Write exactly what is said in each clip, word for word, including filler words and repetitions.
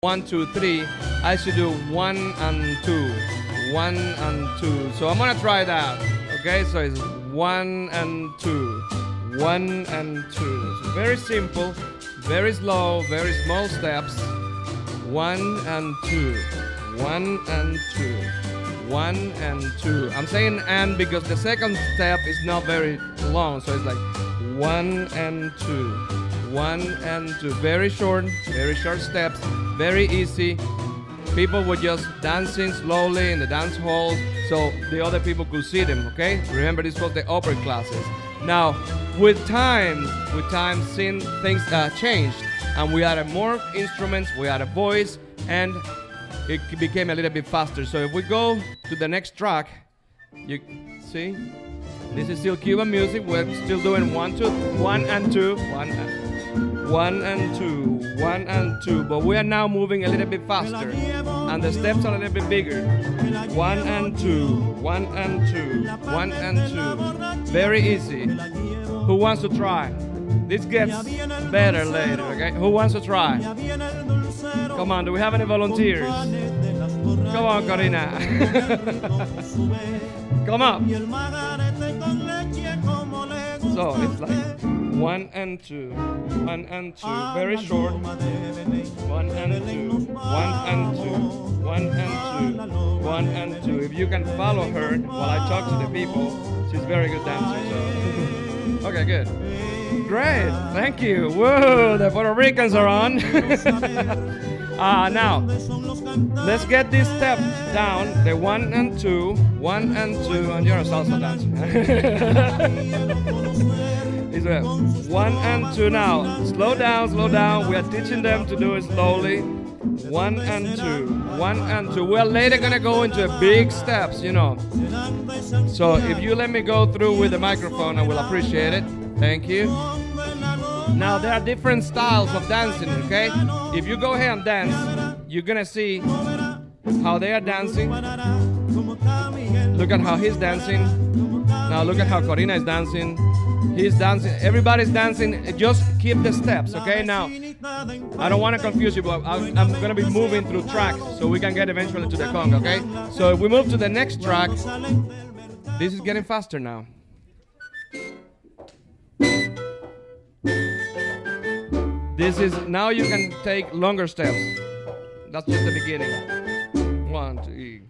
one, two, three, I should do one and two, one and two. So I'm gonna try that. Okay, so it's one and two, one and two. So very simple, very slow, very small steps. One and two, one and two, one and two. I'm saying and because the second step is not very long, so it's like one and two, one and two. Very short, very short steps, very easy. People were just dancing slowly in the dance hall so the other people could see them, okay? Remember, this was the upper classes. Now, with time, with time, seeing things uh, changed, and we added more instruments, we added voice, and it became a little bit faster. So if we go to the next track, you see, this is still Cuban music. We're still doing one, two, one and two, one and, one and two, one and two. But we are now moving a little bit faster, and the steps are a little bit bigger. One and two, one and two, one and two. Very easy. Who wants to try? This gets better later, okay? Who wants to try? Come on, do we have any volunteers? Come on, Corina. Come up. So it's like one and two, one and two, very short. One and two, one and two, one and two, one and two. If you can follow her while I talk to the people, she's a very good dancer. So, okay, good. Great, thank you. Whoa, the Puerto Ricans are on. uh, now, let's get these steps down. The one and two, one and two, and you're a salsa dancer. It's a one and two now. Slow down, slow down. We are teaching them to do it slowly. One and two, one and two. We're later gonna go into big steps, you know. So if you let me go through with the microphone, I will appreciate it. Thank you. Now there are different styles of dancing, okay? If you go ahead and dance, you're gonna see how they are dancing. Look at how he's dancing. Now look at how Corina is dancing. He's dancing. Everybody's dancing. Just keep the steps, okay? Now, I don't want to confuse you, but I'm, I'm gonna be moving through tracks so we can get eventually to the conga, okay? So if we move to the next track, this is getting faster now. This is, now you can take longer steps. That's just the beginning. One, two.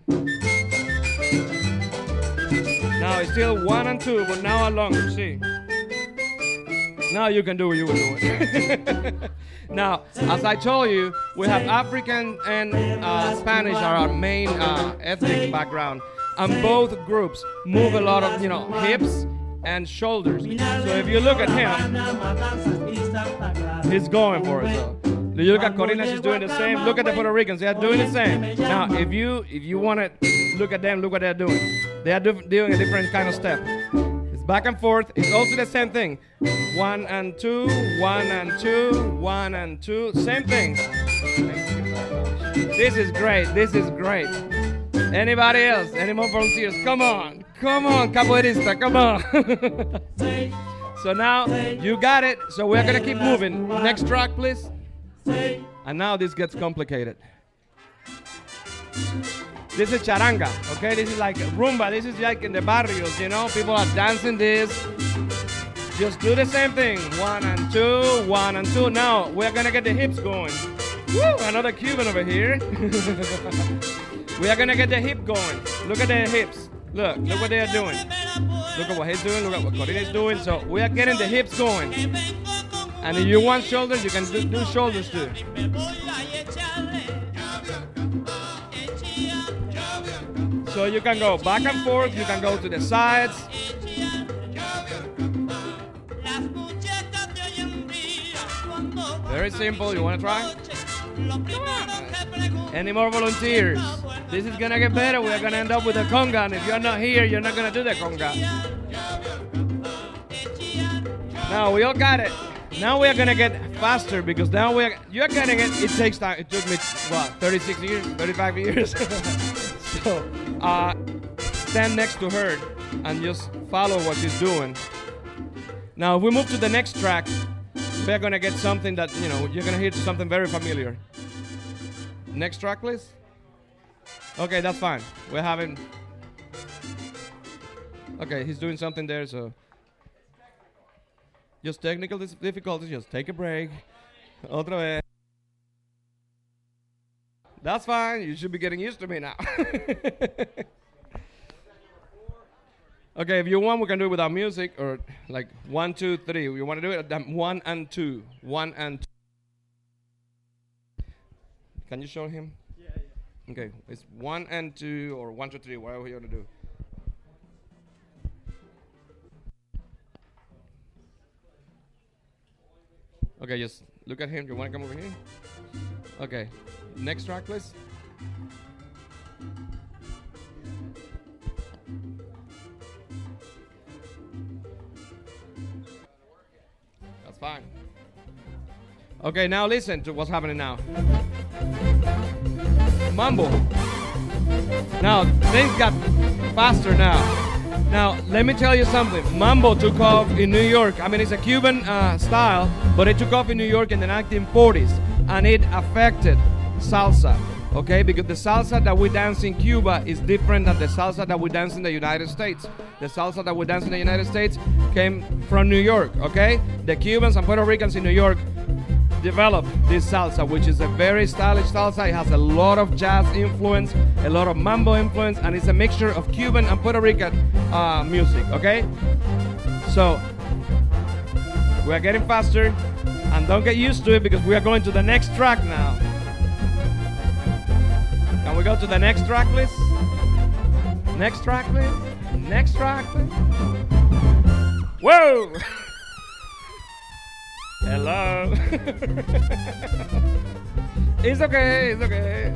Now it's still one and two, but now are longer, see? Now you can do what you were doing. Now, as I told you, we have African and uh, Spanish are our main uh, ethnic background. And both groups move a lot of, you know, hips and shoulders. So if you look at him, he's going for it. So you look at Corina, she's doing the same. Look at the Puerto Ricans, they are doing the same. Now, if you if you want to look at them, look what they're doing. They are do, doing a different kind of step. It's back and forth. It's also the same thing. One and two, one and two, one and two. Same thing. This is great. This is great. Anybody else? Any more volunteers? Come on. Come on, capoeirista. Come on. So now you got it. So we're going to keep moving. Next track, please. And now this gets complicated. This is charanga, okay? This is like rumba. This is like in the barrios, you know? People are dancing this. Just do the same thing. One and two, one and two. Now we're going to get the hips going. Woo, another Cuban over here. We are going to get the hip going. Look at their hips. Look, look what they are doing. Look at what he's doing. Look at what Corina is doing. So we are getting the hips going. And if you want shoulders, you can do, do shoulders too. So you can go back and forth. You can go to the sides. Very simple. You want to try? Any more volunteers? This is gonna get better. We're gonna end up with a conga, and if you're not here, you're not gonna do the conga. Now we all got it. Now we're gonna get faster because now we're you're getting it. It takes time. It took me what, thirty-six years, thirty-five years. So uh, stand next to her and just follow what she's doing. Now if we move to the next track, we're gonna get something that, you know, you're gonna hear something very familiar. Next track, please. Okay, that's fine. We're having... Okay, he's doing something there, so... Just technical dis- difficulties, just take a break. Otra vez. That's fine, you should be getting used to me now. Okay, if you want, we can do it without music, or like one, two, three. You want to do it at one and two. One and two. Can you show him? Yeah, yeah. Okay, it's one and two, or one, two, three, whatever you want to do. Okay, just look at him. You want to come over here? Okay, next track, please. That's fine. Okay, now listen to what's happening now. Mambo. Now, things got faster now. Now, let me tell you something. Mambo took off in New York. I mean, it's a Cuban uh, style, but it took off in New York in the nineteen forties, and it affected salsa, okay? Because the salsa that we dance in Cuba is different than the salsa that we dance in the United States. The salsa that we dance in the United States came from New York, okay? The Cubans and Puerto Ricans in New York developed this salsa, which is a very stylish salsa. It has a lot of jazz influence, a lot of mambo influence, and it's a mixture of Cuban and Puerto Rican uh, music, okay? So, we are getting faster, and don't get used to it because we are going to the next track now. Can we go to the next track, please? Next track, please? Next track, please? Whoa! Hello. It's okay, it's okay.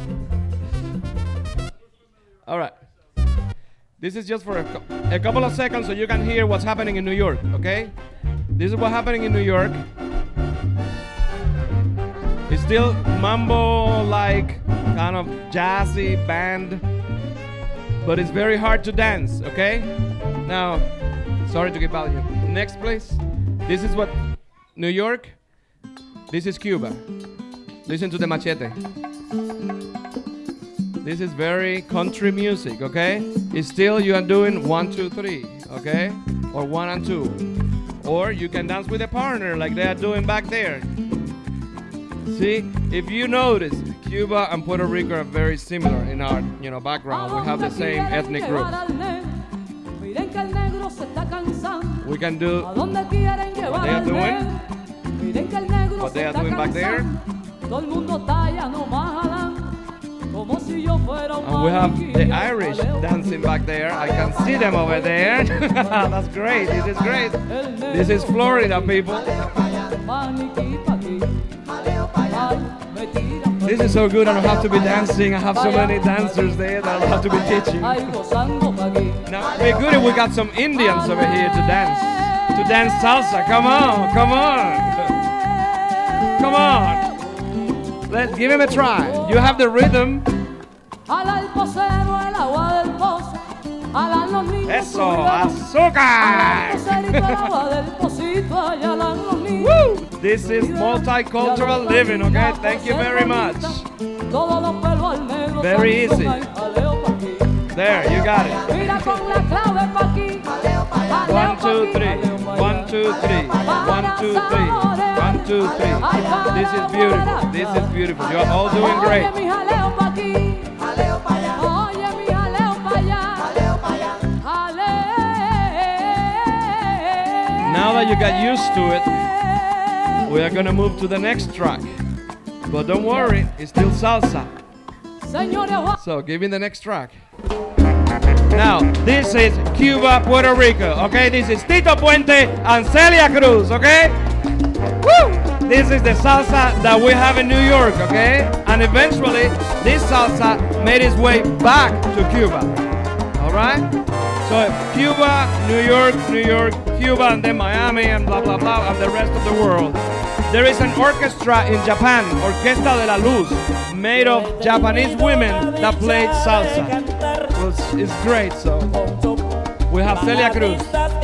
All right. This is just for a, co- a couple of seconds so you can hear what's happening in New York, okay? This is what's happening in New York. It's still mambo-like, kind of jazzy band, but it's very hard to dance, okay? Now, sorry to keep out you. Next, please. This is what New York. This is Cuba. Listen to the machete. This is very country music, okay? It's still you are doing one, two, three, okay? Or one and two. Or you can dance with a partner like they are doing back there. See, if you notice, Cuba and Puerto Rico are very similar in our, you know, background. We have the same ethnic groups. We can do what they are doing, what they are doing back there. And we have the Irish dancing back there. I can see them over there. That's great. This is great. This is Florida, people. This is so good. I don't have to be dancing. I have so many dancers there that I don't have to be teaching. Now, it'd be good if we got some Indians over here to dance. To dance salsa. Come on. Come on. Come on. Let's give him a try. You have the rhythm. Eso, azúcar! Woo! This is multicultural living, okay? Thank you very much. Very easy. There, you got it. One, two, three. One, two, three. One, two, three. One, two, three. This is beautiful. This is beautiful. You're all doing great. Now that you got used to it, we are gonna move to the next track. But don't worry, it's still salsa. So give me the next track. Now, this is Cuba, Puerto Rico, okay? This is Tito Puente and Celia Cruz, okay? Woo! This is the salsa that we have in New York, okay? And eventually, this salsa made its way back to Cuba, all right? So Cuba, New York, New York, Cuba, and then Miami, and blah, blah, blah, and the rest of the world. There is an orchestra in Japan, Orquesta de la Luz, made of Japanese women that played salsa. Well, it's, it's great, so we have Celia Cruz.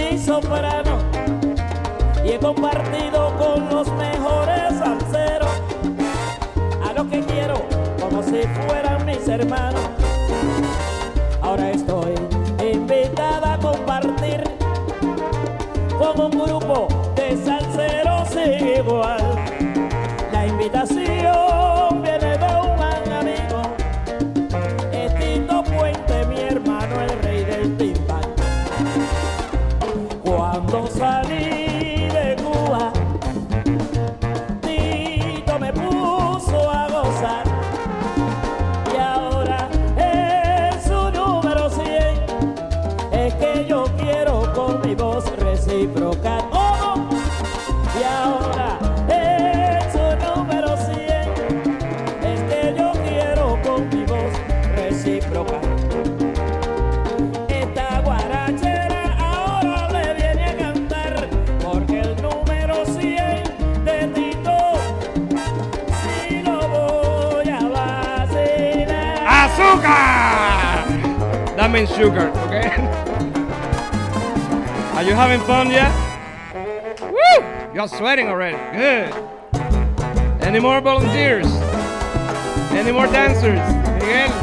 Y he compartido con los mejores salseros. A lo que quiero, como si fueran mis hermanos. Ahora estoy invitada a compartir con un grupo de salseros sin igual. La invitación viene de un gran amigo, es Tito Puente, mi hermano, el rey del timbal. Cuando salí de Cuba, Tito me puso a gozar, y ahora en su número cien es que yo quiero con mi voz reciprocar. Oh, y ahora en su número cien es que yo quiero con mi voz reciprocar. Esta guarachera ahora le viene a cantar, porque el número cien de Tito sí lo voy a vacilar. Azúcar! That means sugar, okay? Are you having fun yet? Woo! You're sweating already. Good. Any more volunteers? Any more dancers? Miguel?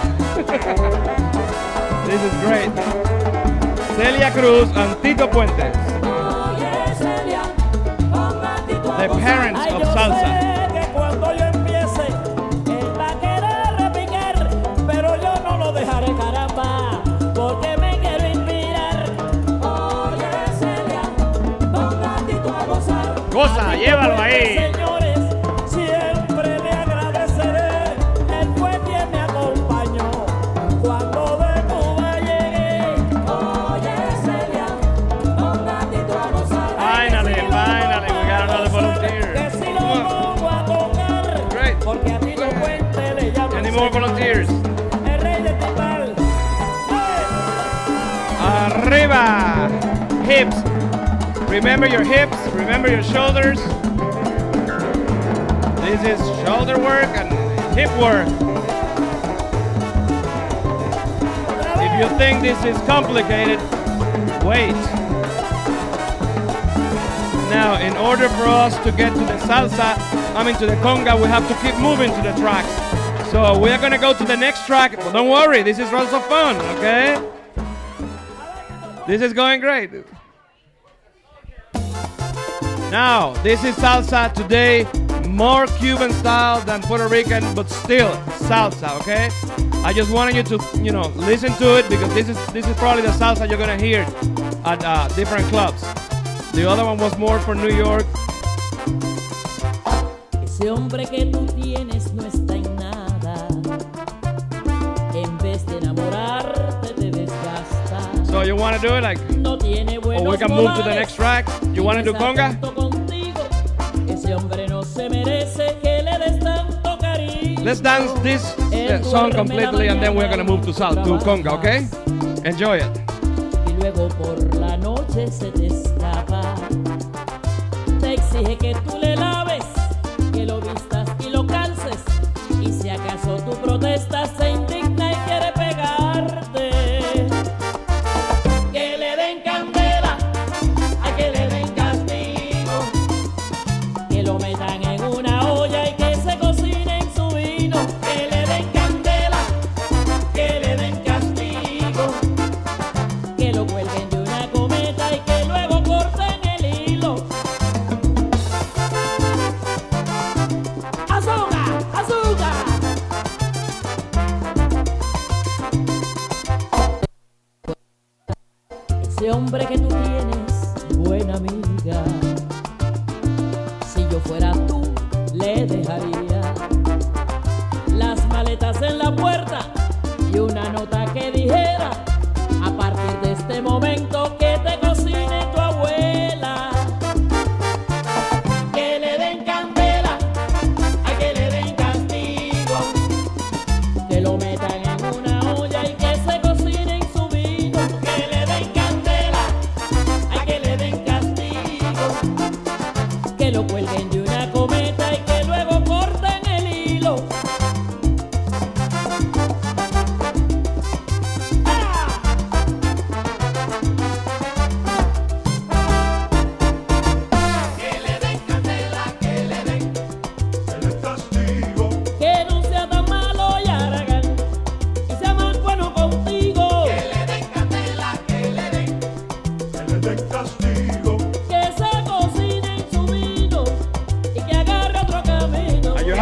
This is great. Celia Cruz and Tito Puente, the parents of salsa. Cuando yo empiece, él va a querer repicar, pero yo no lo dejaré, caramba, porque me quiero inspirar. Oye, Celia, ponga a Tito a gozar. Goza, llévalo ahí. Señores, siempre le agradeceré. Él fue quien me acompañó cuando de Cuba llegué. Oye, Celia, ponga a Tito a gozar. Finally, finally, we got another volunteer. Que si lo pongo a tocar, Great. porque a Tito Puente le llaman Any more volunteers? el rey de timbal. Arriba! Hips. Remember your hips, remember your shoulders. This is shoulder work and hip work. If you think this is complicated, wait. Now, in order for us to get to the salsa, I mean to the conga, we have to keep moving to the tracks. So we are gonna go to the next track, but don't worry, this is also fun, okay? This is going great. Now, this is salsa today, more Cuban style than Puerto Rican, but still salsa, okay? I just wanted you to, you know, listen to it because this is this is probably the salsa you're gonna hear at uh, different clubs. The other one was more for New York. Ese hombre que tú tienes no está en nada. En vez de enamorarte te desgasta. So you want to do it like, No tiene buenos or we can move to the modales. next track? You want to do conga? Contigo. Ese hombre no se merece que le des tanto cariño. Let's dance this uh, song completely and then we're gonna move to sal to conga, okay? Enjoy it. Y luego por la noche se te escapa. Te exige que tú le laves, que lo vistas y lo calces. Y si acaso tú protestas, se indigna y quiere pegarte. Que le den candela, a que le den castigo. Que lo metan en una olla y que se cocine en su vino. Que le den candela, que le den castigo. Que lo cuelguen de una cometa y que luego corten el hilo. ¡Azúcar! ¡Azúcar! Ese hombre que tú tienes, buena amiga, si yo fuera tú, le dejaría las maletas en la puerta y una nota que dijera: a partir de este momento que te cocine tu abuela. Que le den candela, a que le den castigo. Que lo metan en una olla y que se cocine en su vino. Que le den candela, a que le den castigo. Que lo cuelguen de una cometa y que luego corten el hilo. Que no sea tan malo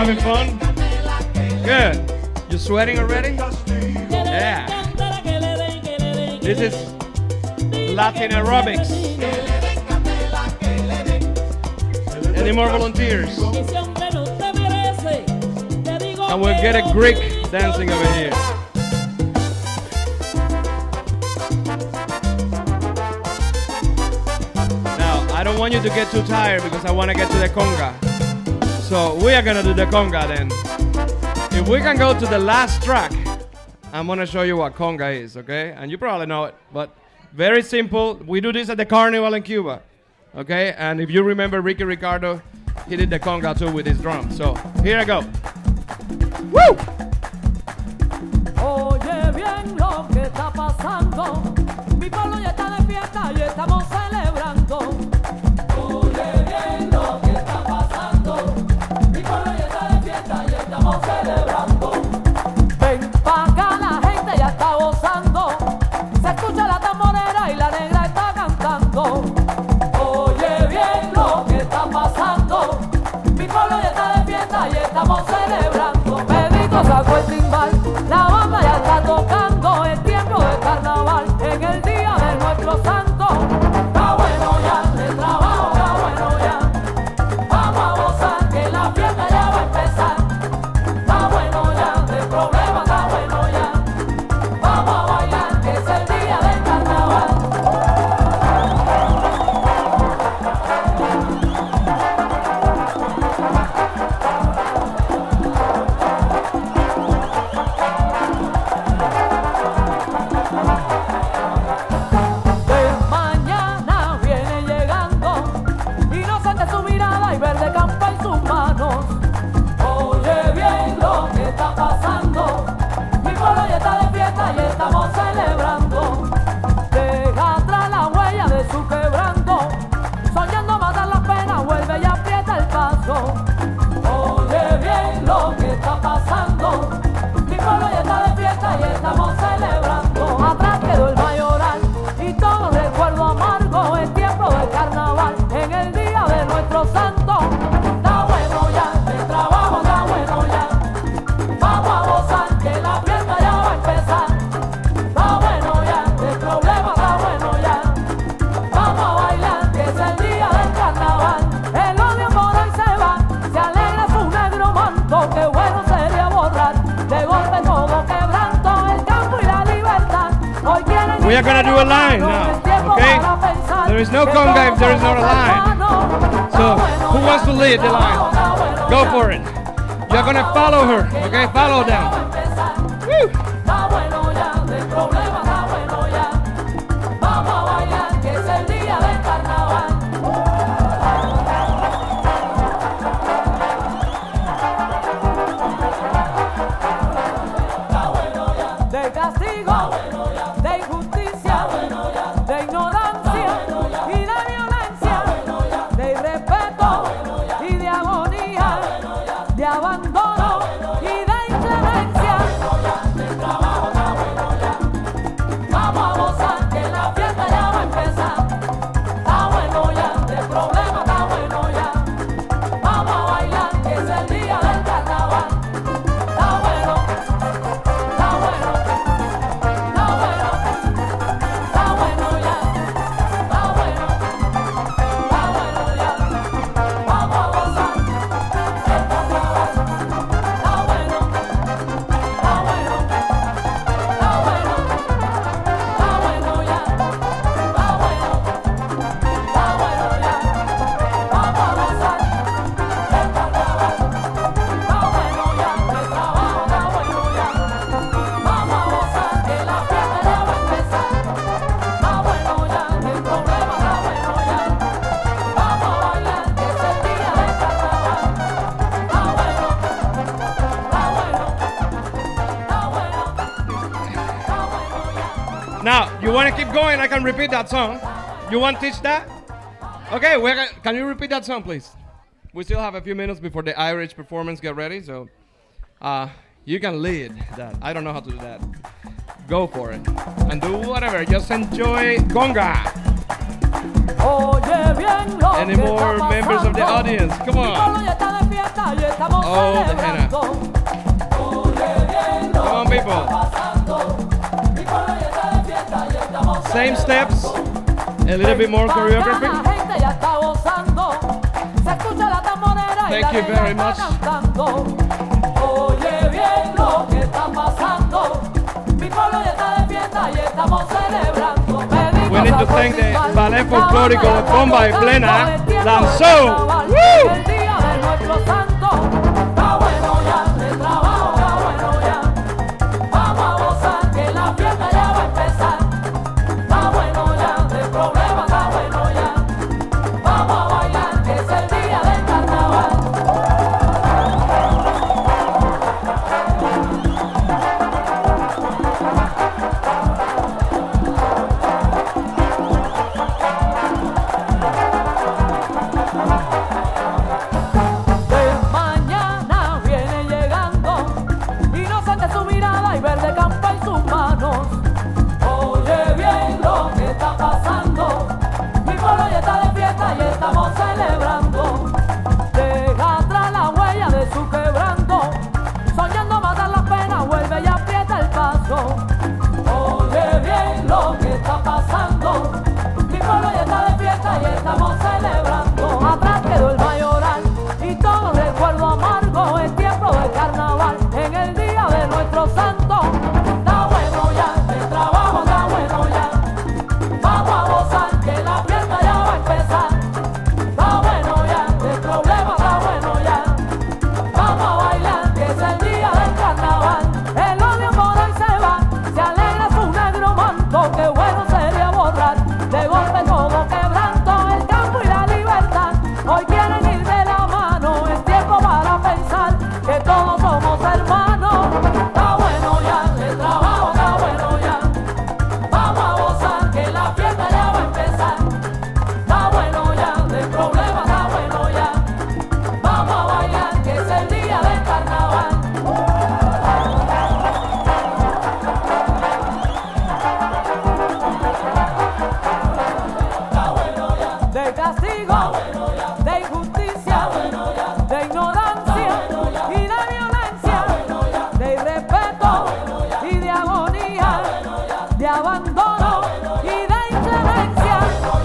having fun? Good. You sweating already? Yeah. This is Latin aerobics. Any more volunteers? And we'll get a Greek dancing over here. Now, I don't want you to get too tired because I want to get to the conga. So we are gonna do the conga then. If we can go to the last track, I'm gonna show you what conga is, okay? And you probably know it, but very simple. We do this at the carnival in Cuba, okay? And if you remember Ricky Ricardo, he did the conga too with his drum. So here I go. Woo! Oye bien lo que está pasando, mi pueblo ya está de fiesta y estamos celebrando. Oye bien lo que está pasando, mi pueblo ya está de fiesta y estamos celebrando. Ven pa' acá, la gente ya está gozando, se escucha la tamborera y la negra está cantando. Oye bien lo que está pasando, mi pueblo ya está de fiesta y estamos celebrando. Pedrito sacó el timbal, la banda ya está tocando, el tiempo de carnaval en el día de nuestro santo. Está bueno ya, el trabajo está bueno ya, vamos a gozar que la fiesta ya va a empezar. Está bueno ya, el problema está bueno ya, vamos a bailar que es el día del carnaval. Estamos celebrando, deja atrás la huella de su quebranto, soñando matar las penas, vuelve y aprieta el paso. Oye bien lo que está pasando, mi pueblo ya está de fiesta y estamos celebrando. Atrás quedó el mayoral y todo recuerdo amargo, el tiempo del carnaval en el día de nuestro santo. Está bueno ya, el trabajo está bueno ya, vamos a gozar que la fiesta ya va a empezar. We are gonna do a line now, okay? There is no conga if there is not a line. So, who wants to lead the line? Go for it. You're gonna follow her, okay? Follow them. Woo! De castigo, de injusticia, de ignorancia y de violencia, de irrespeto y de agonía, de abandono y de inclemencia. El trabajo está bueno ya, vamos a gozar que la fiesta ya va a empezar. Está bueno ya, el problema está bueno ya, vamos a bailar que es el día del carnaval. Está bueno, está bueno. Now, you want to keep going? I can repeat that song. You want to teach that? Okay, we're gonna, can you repeat that song, please? We still have a few minutes before the Irish performance get ready, so uh, you can lead that. I don't know how to do that. Go for it. And do whatever. Just enjoy conga. Any more members of the audience? Come on. fiesta y estamos Oh, the celebrando. Oye bien lo Come on, que people. está pasando. Mi pueblo ya está de fiesta y estamos Same steps, a little bit more La choreography. gente ya está gozando. Se escucha la tambonera y Thank la you negra very está much. cantando. Oye bien lo que está pasando. Mi pueblo ya está de fiesta y estamos celebrando. We need to thank the Ballet Folclórico de Bomba y Plena, Danzón. Woo! El día de nuestro santo. Está bueno ya, de trabajo está bueno ya. Vamos a gozar que la fiesta ya va a empezar. Está bueno ya, de problema está bueno ya. Vamos a bailar que es el día del carnaval. De mañana viene llegando, inocente su mirada y verde campa en sus manos. Oye bien lo que está pasando, mi pueblo ya está de fiesta y estamos celebrando. Deja atrás la huella de su quebranto, soñando matar las penas, vuelve y aprieta el paso. Oye bien lo que está pasando, mi pueblo ya está de fiesta y estamos celebrando. Atrás quedó el mayoral y todo recuerdo amargo, es tiempo de carnaval en el día de nuestro santo. Está bueno ya, el trabajo está bueno ya. Vamos a gozar que la fiesta ya va a empezar. Está bueno ya, el problema está bueno ya. Vamos a bailar que es el día del carnaval. El odio por hoy se va, se alegra su negro manto. Qué bueno sería borrar de golpe todo quebranto, el campo y la libertad. Hoy quieren ir de la mano, es tiempo para pensar que todos somos hermanos. Está bueno ya, el trabajo está bueno ya. Vamos a gozar que la fiesta ya va a empezar. Está bueno ya, el problema está bueno ya. Vamos a bailar que es el día del carnaval. De castigo, de injusticia, de ignorancia y de violencia, de irrespeto y de agonía, de abandono y de inclemencia.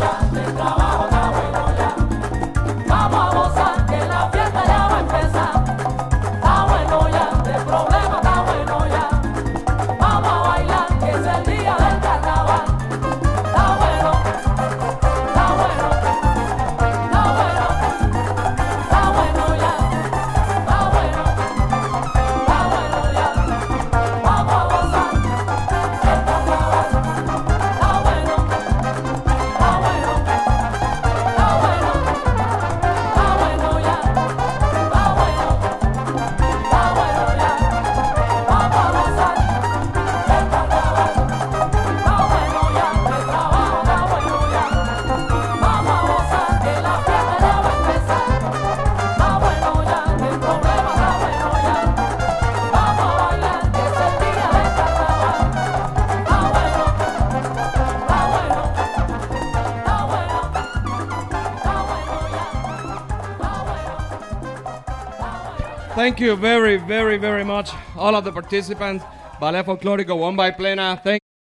Vamos a gozar que la fiesta ya va a empezar. Está bueno ya, el problema está bueno ya. Vamos a bailar que es el día del carnaval. Está bueno, está bueno, está bueno, está bueno ya. Está bueno, está bueno ya. Vamos a gozar el carnaval. Está bueno, está bueno, está bueno, está bueno ya. Está bueno, está bueno ya. Vamos a gozar el carnaval. Está bueno ya, el trabajo está bueno ya. Vamos a gozar que la fiesta ya va a empezar. Está bueno ya, el problema está bueno ya. Vamos a bailar que es el día del carnaval. Está bueno, está bueno, está bueno, está bueno ya. Está bueno, está bueno. Thank you very, very, very much, all of the participants. Ballet Folclórico, One by Plena. Thank